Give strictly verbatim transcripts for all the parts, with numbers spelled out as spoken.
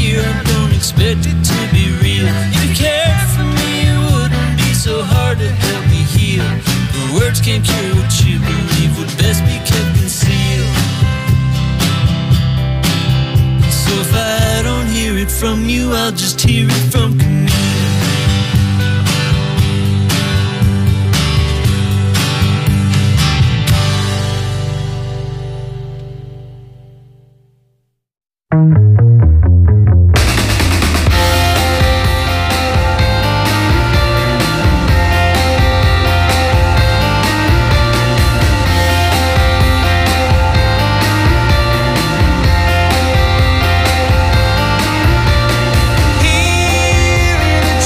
here, I don't expect it to be real. If you cared for me, it wouldn't be so hard to help me heal. The words can't cure what you believe would best be kept concealed. So if I don't hear it from you, I'll just hear it from Camille. Here in a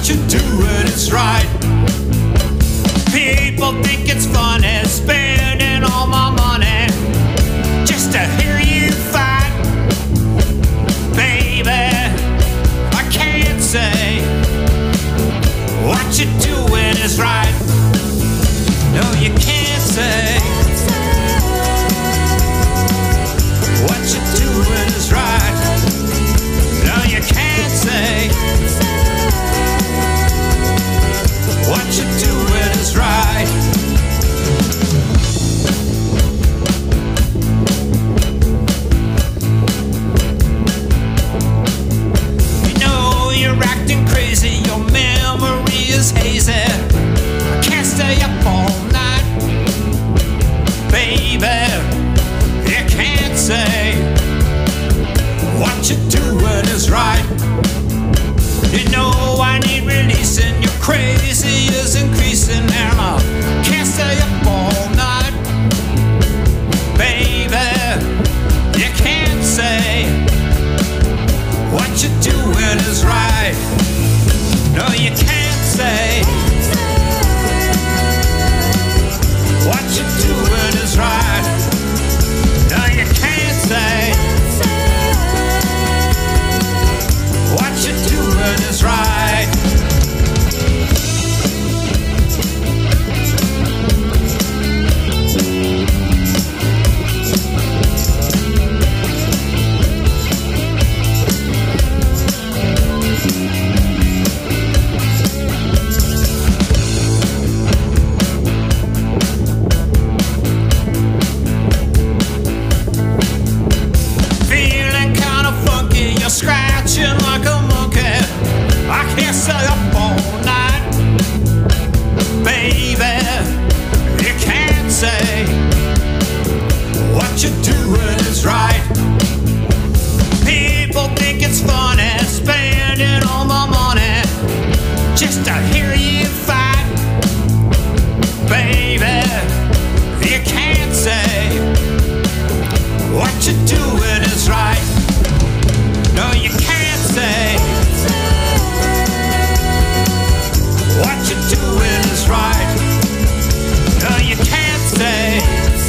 what you're doing is right. People think it's funny spending all my money just to hear you fight. Baby, I can't say what you're doing is right. No, you can't say what you're doing is right. No, you can't say what you're doing is right. You know you're acting crazy, your memory is hazy. I can't stay up all night. Baby, you can't say what you're doing is right. You know I need releasing, your crazy is increasing, and I can't stay up all night. Baby, you can't say what you're doing is right. No, you can't say what you're doing is right. No, you can't say what you're doing is right. Feeling kinda funky, you're scratching like a monkey. I can't stay up all night. Baby, you can't say what you're doing is right. People think it's funny spending all my money just to hear you fight. Baby, you can't say what you're doing is right. No, you can't say what you're doing is right. No, you can't say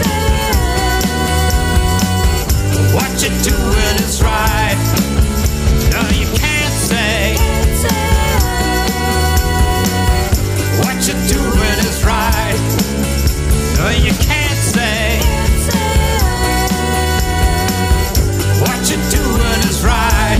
what you're doing is right. No, you can't say what you're doing is right. No, you can't say what you're doing is right.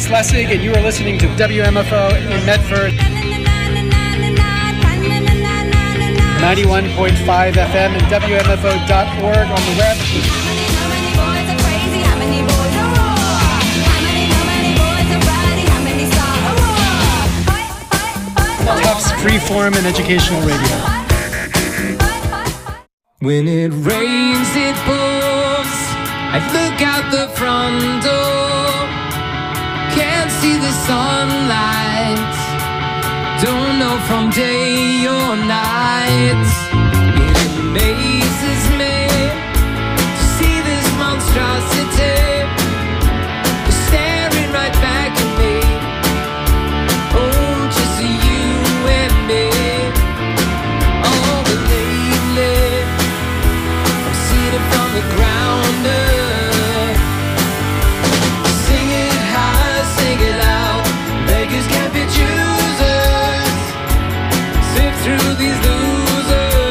Lessig, and you are listening to W M F O in Medford. ninety-one point five F M and W M F O dot org on the web. Tufts Freeform and Educational Radio. When it rains, it pours. I look out the front door. Can't see the sunlight. Don't know from day or night. It amazes me to see this monstrosity staring right back at me. Oh, just you and me. Oh, but lately I'm seeing it from the ground up. Sing it high, sing it loud. Beggars can't be choosers. Sift through these losers.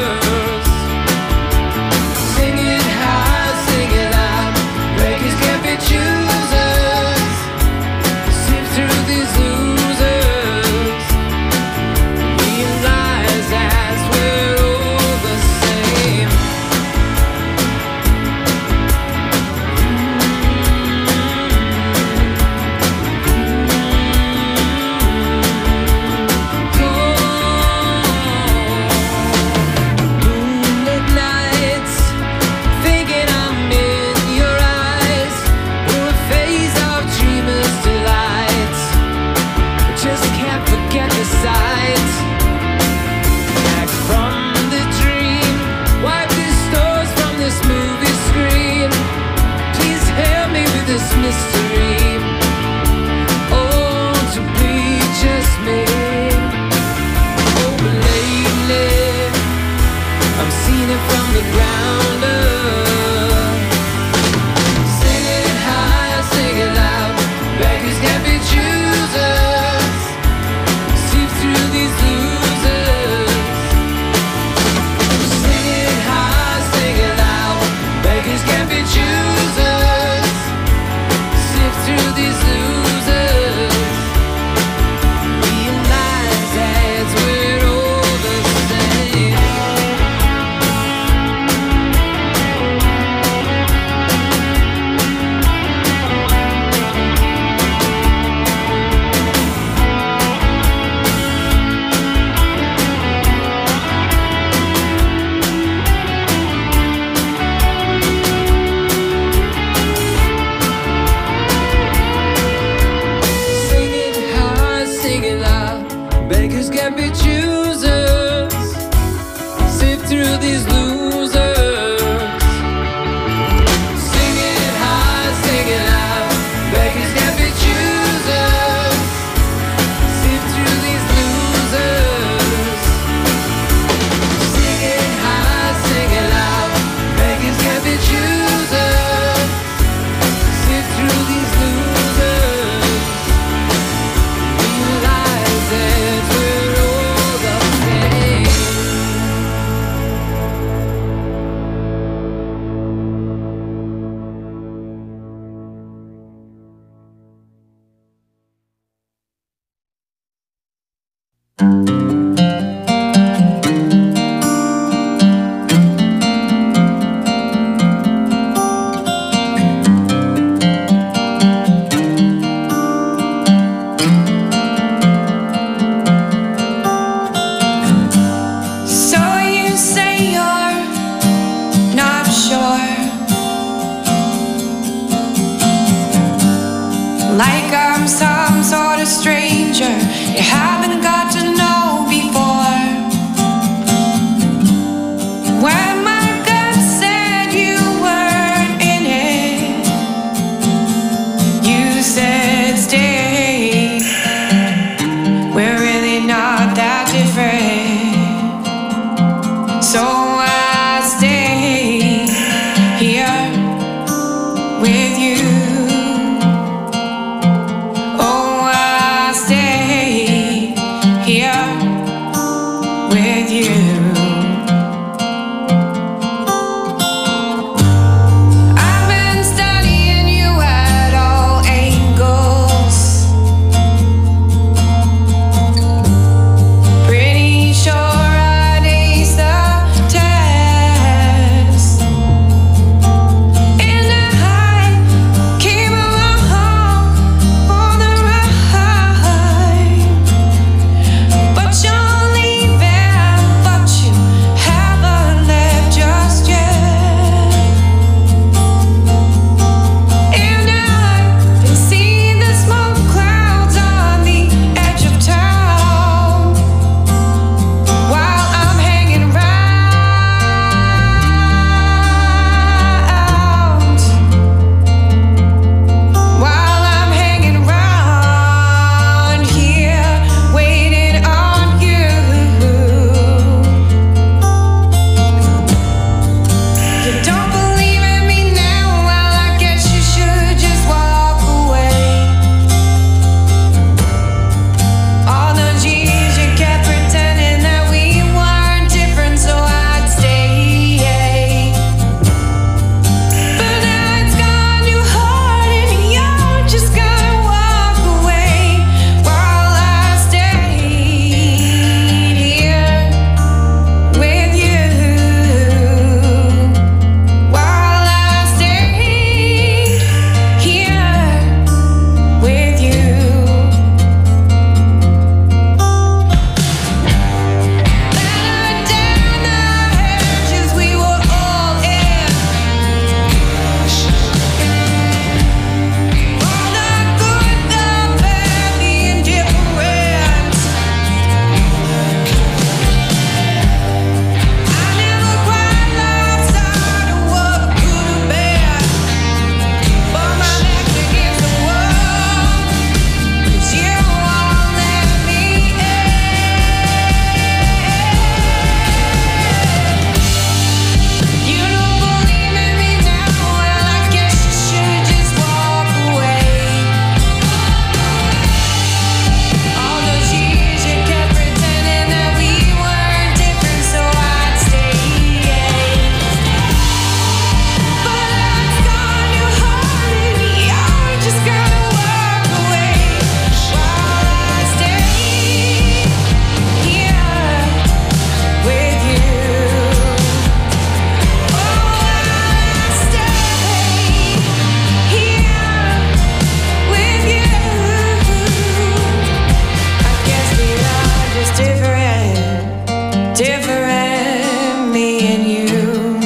different, me and you.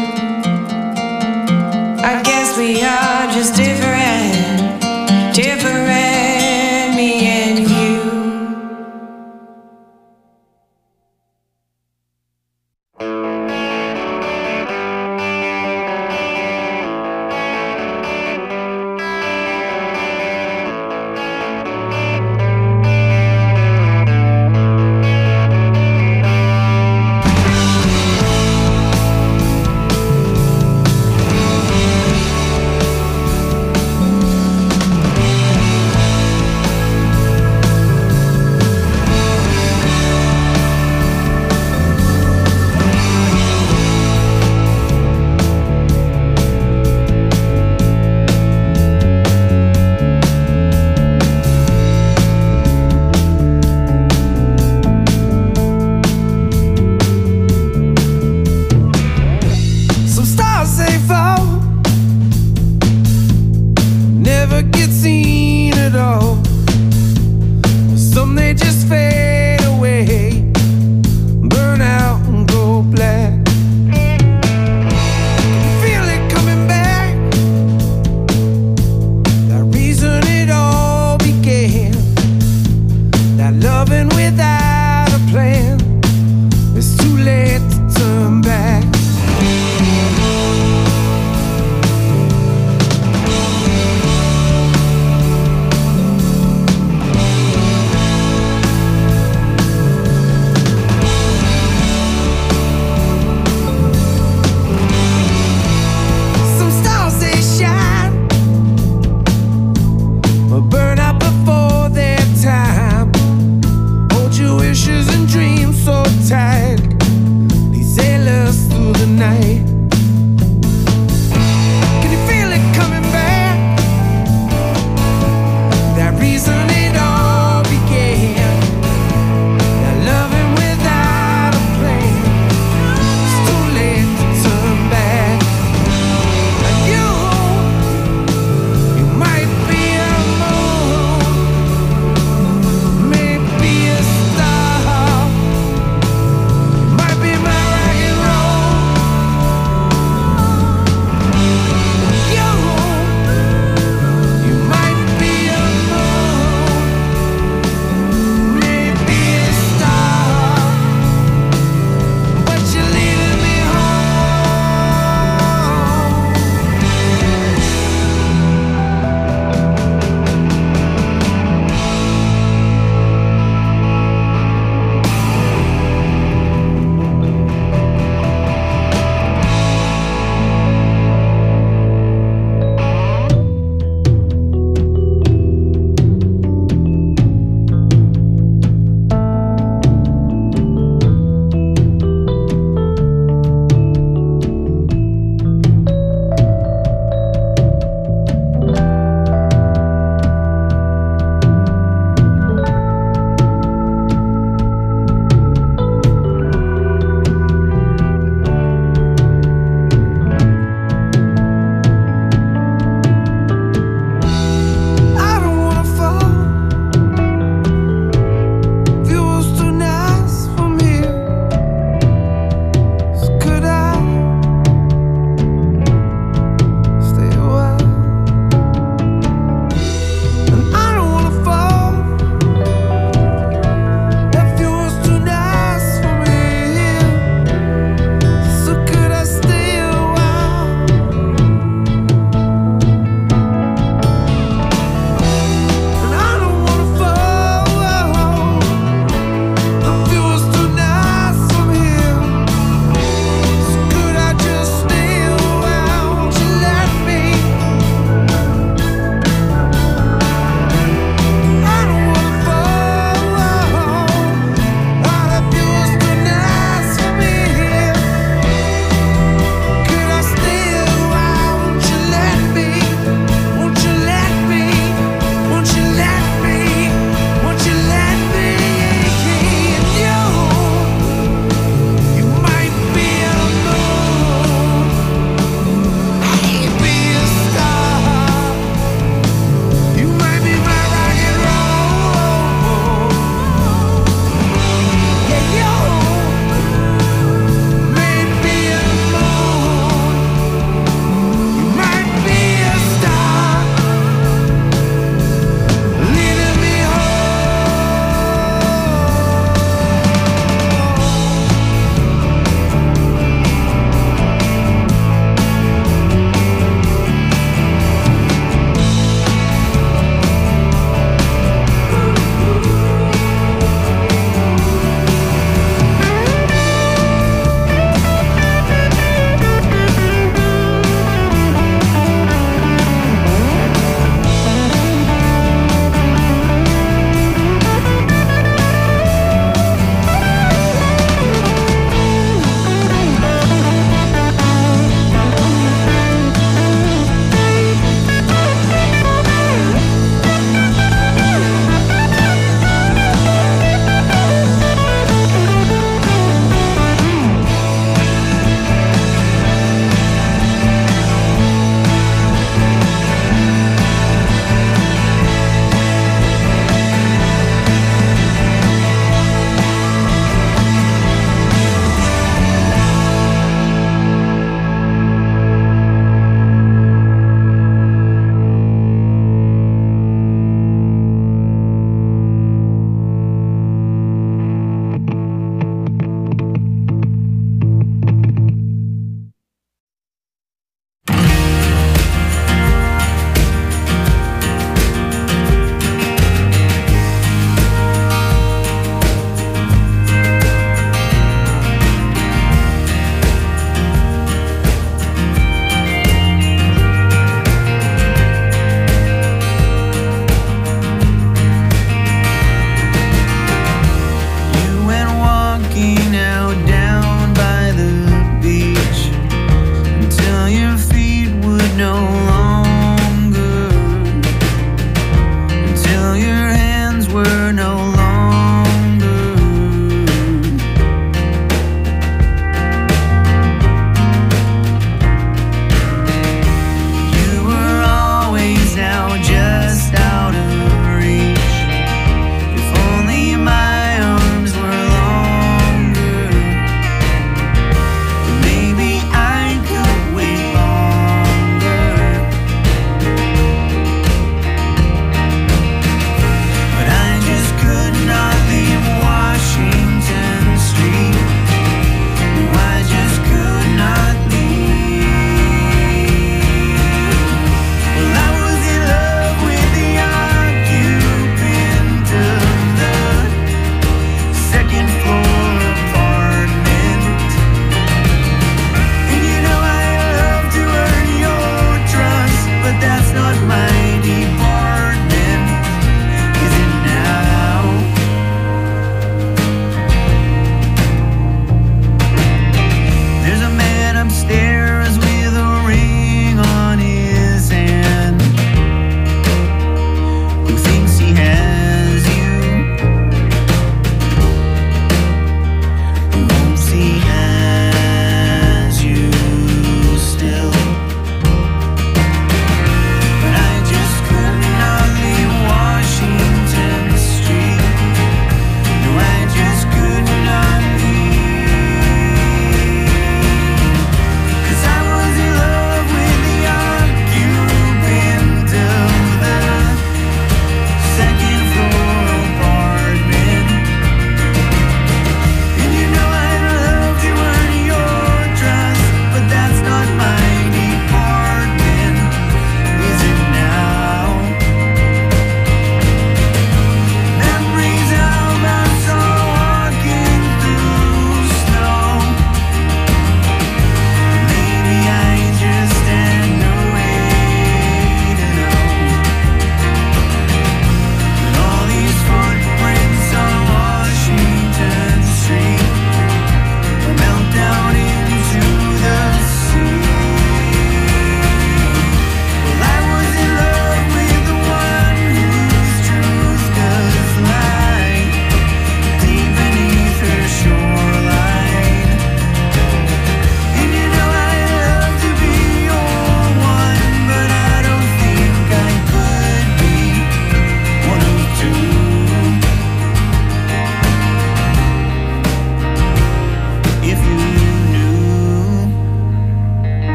I guess we are just different, different, me and you.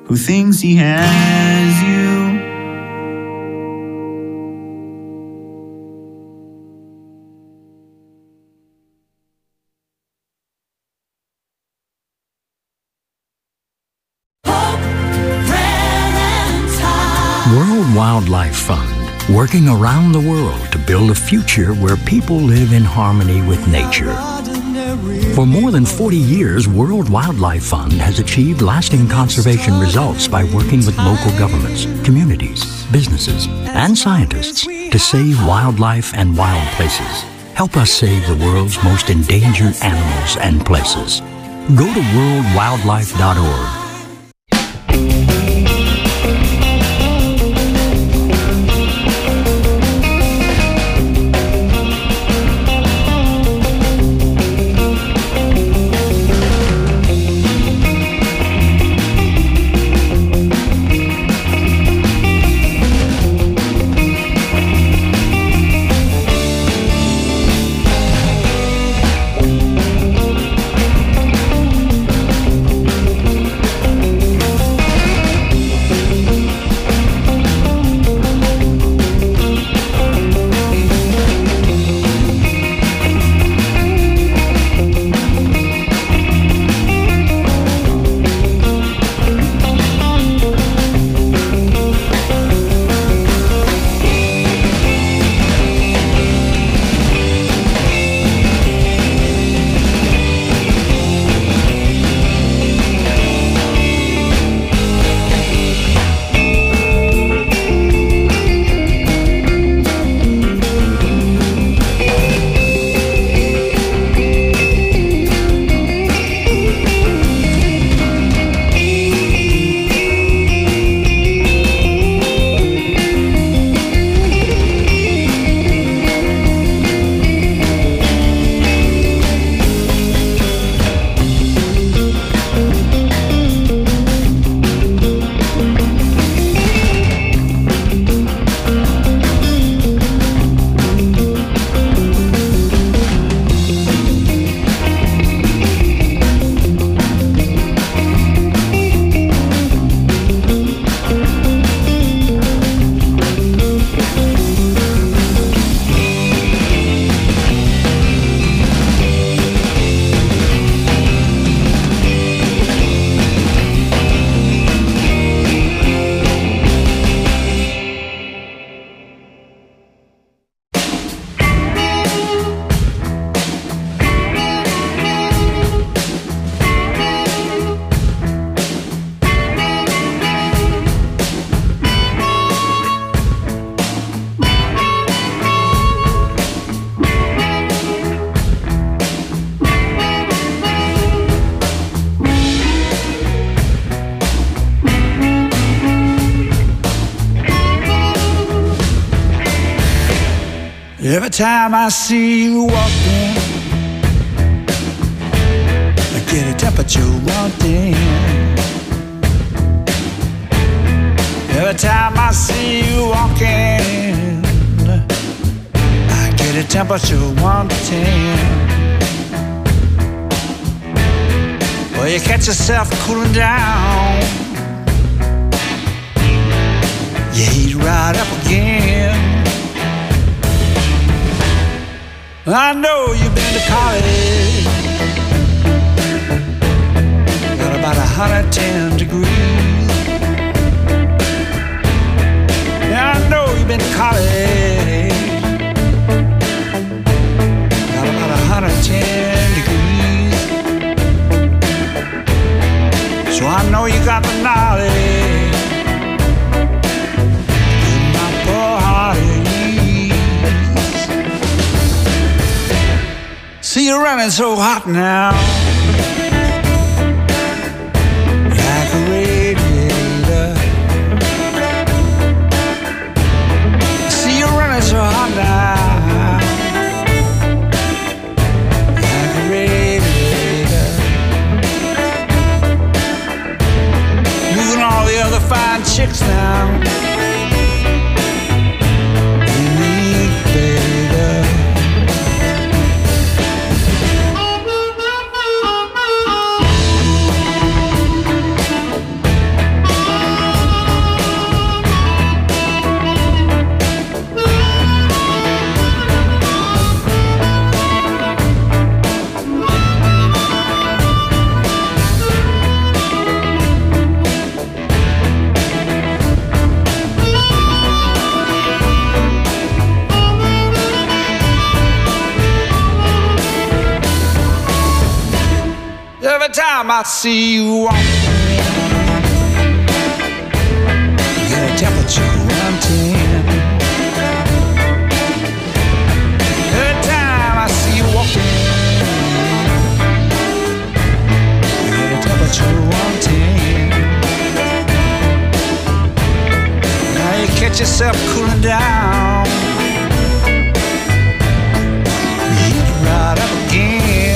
who thinks he has you. World Wildlife Fund, working around the world to build a future where people live in harmony with nature. For more than forty years, World Wildlife Fund has achieved lasting conservation results by working with local governments, communities, businesses, and scientists to save wildlife and wild places. Help us save the world's most endangered animals and places. Go to world wildlife dot org. Every time I see you walking, I get a temperature wanting. Every time I see you walking, I get a temperature wanting. Well, you catch yourself cooling down, you heat right up again. I know you've been to college, got about a hundred ten degrees. Yeah, I know you've been to college, got about a hundred ten degrees. So I know you got the knowledge, in my poor heart at ease. See you running so hot now, like a radiator. See you running so hot now, like a radiator. Moving all the other fine chicks now. I see you walking. Get a temperature one ten. Every time I see you walking, get a temperature one ten. Now you catch yourself cooling down, heat right up again.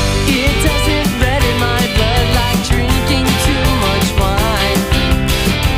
It doesn't red in my blood like drinking too much wine.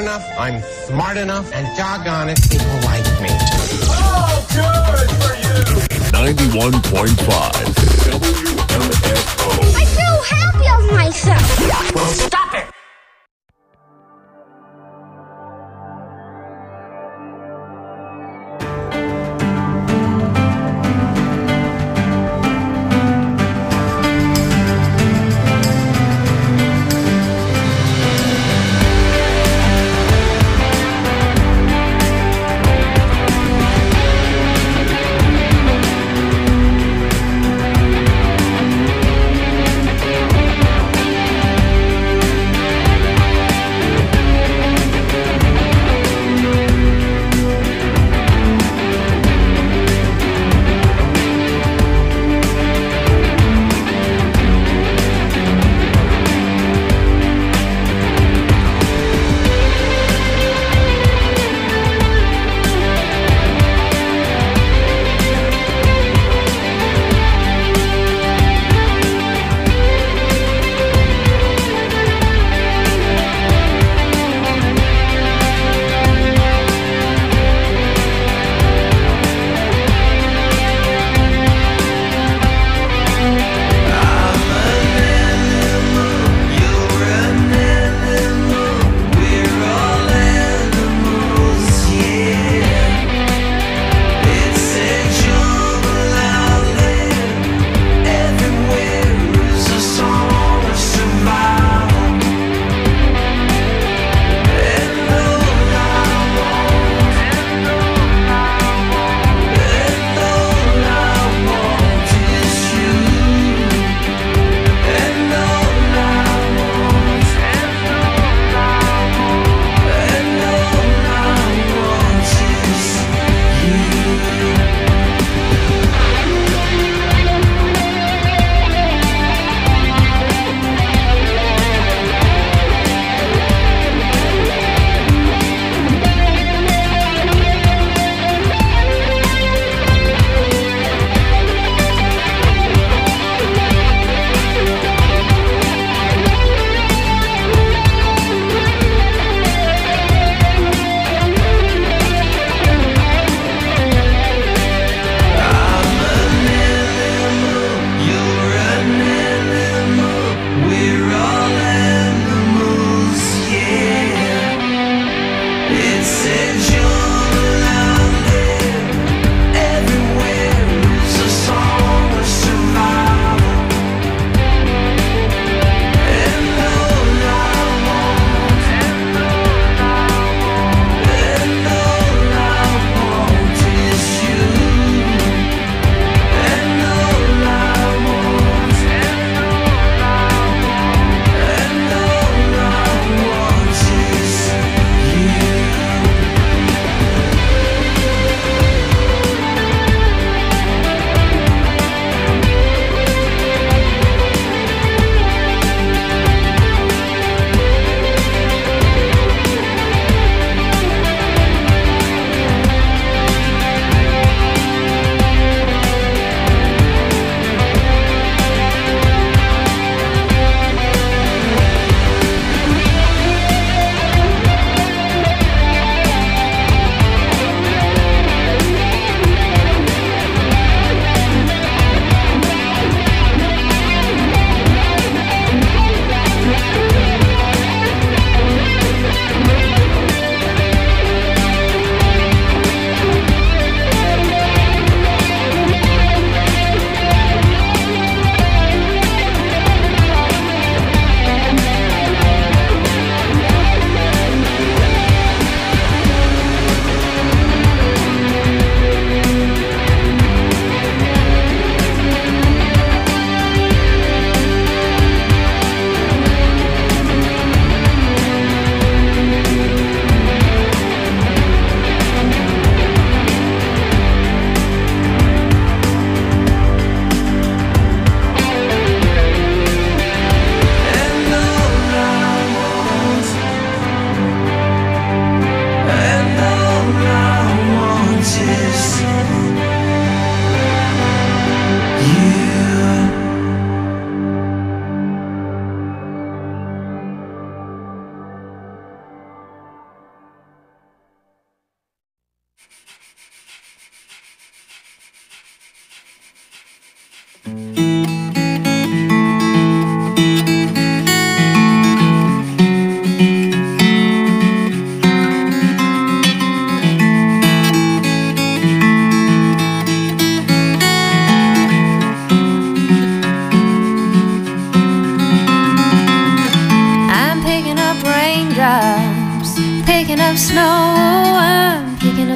enough, I'm smart enough, and doggone it, people like me. Oh, good for you! ninety-one point five W M F O. I feel happy of myself. Well, stop it!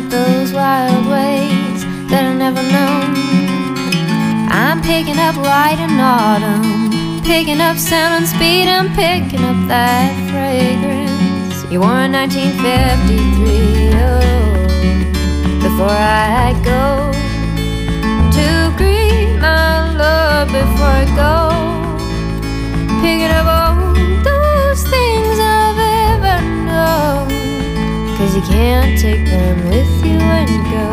with those wild ways that I never known. I'm picking up light in autumn, picking up sound and speed. I'm picking up that fragrance you wore in nineteen fifty-three. Oh, before I go to greet my love, before I go picking up all those things I've ever known, 'cause you can't take them with you when you go.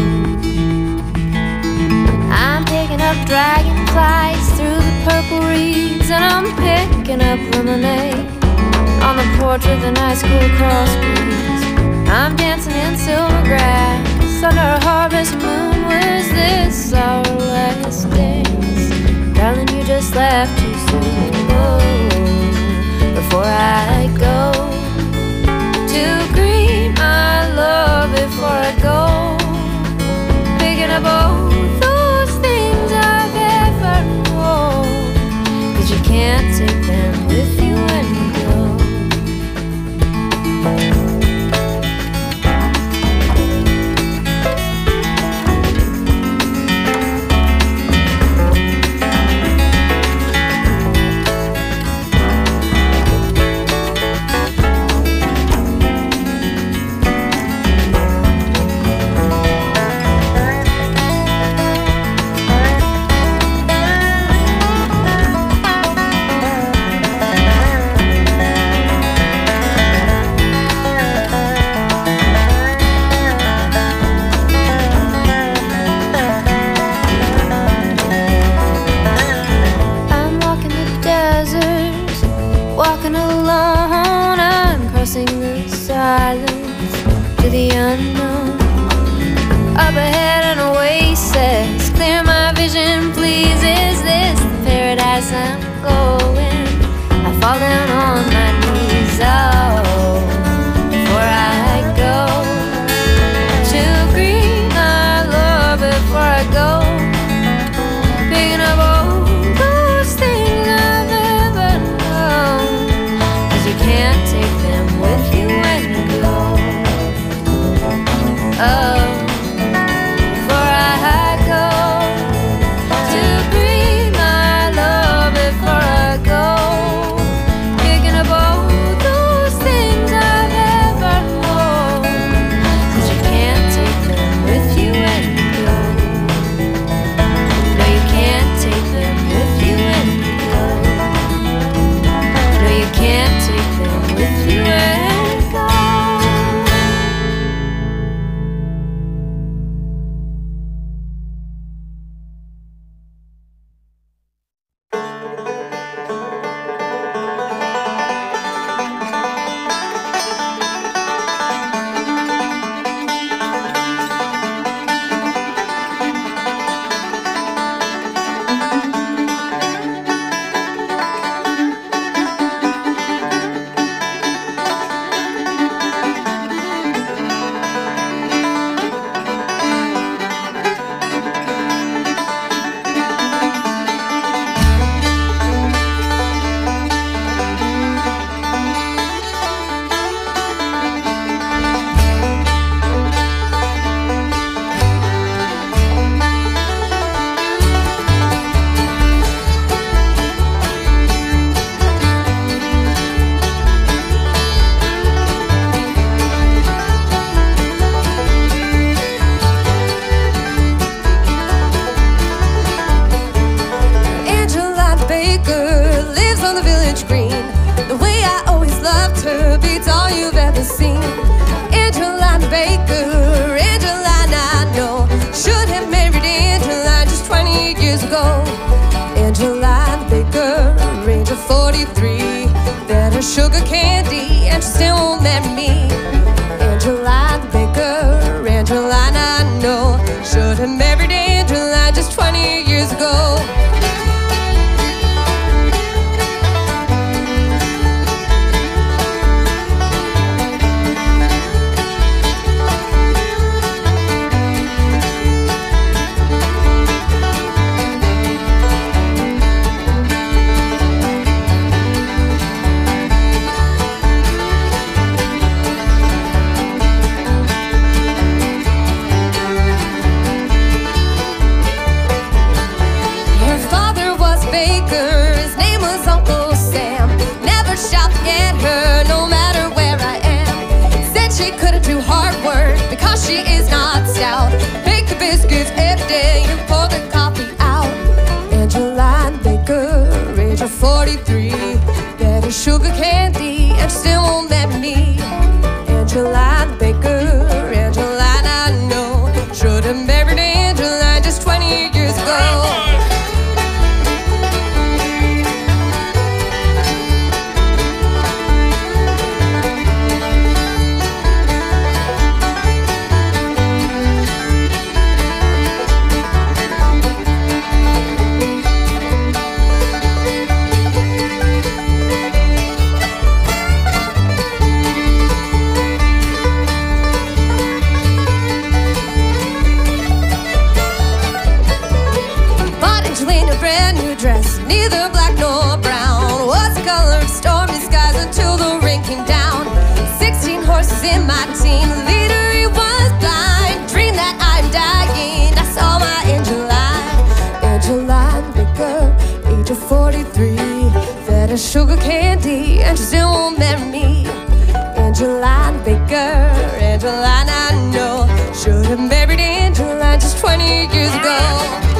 I'm picking up dragonflies through the purple reeds, and I'm picking up lemonade on the porch with a nice cool cross breeze. I'm dancing in silver grass under a harvest moon. Was this our last dance? Darling, you just left too soon. Oh, before I go to greet my love, before I go picking up all those things I've ever known, 'cause you can't take them with you when you go. Walking alone, I'm crossing the silence to the unknown. Up ahead an oasis, clear my vision please. Is this the paradise I'm going? I fall down on my knees. Oh, before I go to greet my love, before I go picking up all those things I've ever known, 'cause you can't take them with you when you go. Oh, before I go to greet my love, before I go picking up all those things I've ever known, 'cause you can't take them with you when you go. No, you can't take them with you when you go. No, you can't take them with you when you go. Sugar candy, and she still won't marry me. Angelina Baker, Angelina, I know. Should have married Angelina just twenty years ago. day you poured the coffee out. Angeline Baker, age of forty-three, get her sugar candy and she still won't let me. Angeline Baker, Angeline I know, should have married Angeline just twenty years ago. Dress, neither black nor brown, was the color of stormy skies until the rain came down. Sixteen horses in my team, the leader he was blind. Dream that I'm dying, I saw my Angeline. Angeline Baker, age of forty-three, fed her sugar candy and she still won't marry me. Angeline Baker, Angeline I know, should have married Angeline just twenty years ago.